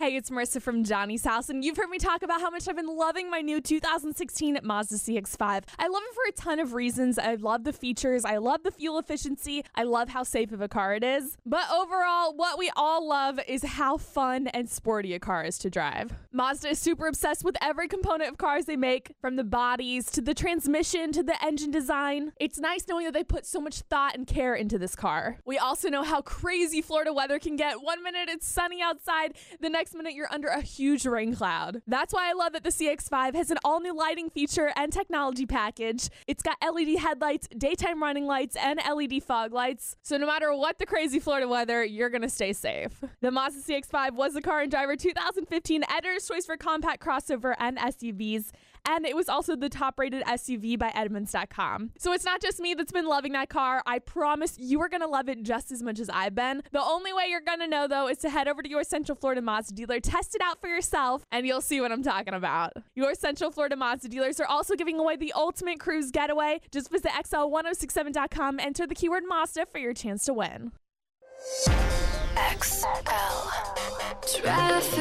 Hey, it's Marissa from Johnny's House, and you've heard me talk about how much I've been loving my new 2016 Mazda CX-5. I love it for a ton of reasons. I love the features, I love the fuel efficiency, I love how safe of a car it is. But overall, what we all love is how fun and sporty a car is to drive. Mazda is super obsessed with every component of cars they make, from the bodies to the transmission to the engine design. It's nice knowing that they put so much thought and care into this car. We also know how crazy Florida weather can get. One minute it's sunny outside, the next minute you're under a huge rain cloud. That's why I love that the CX-5 has an all-new lighting feature and technology package. It's got LED headlights, daytime running lights, and LED fog lights. So no matter what the crazy Florida weather, you're gonna stay safe. The Mazda CX-5 was the Car and Driver 2015 Editor's Choice for compact crossover and SUVs. And it was also the top-rated SUV by Edmunds.com. So it's not just me that's been loving that car. I promise you are going to love it just as much as I've been. The only way you're going to know, though, is to head over to your Central Florida Mazda dealer, test it out for yourself, and you'll see what I'm talking about. Your Central Florida Mazda dealers are also giving away the ultimate cruise getaway. Just visit XL1067.com, enter the keyword Mazda for your chance to win. XL Traffic.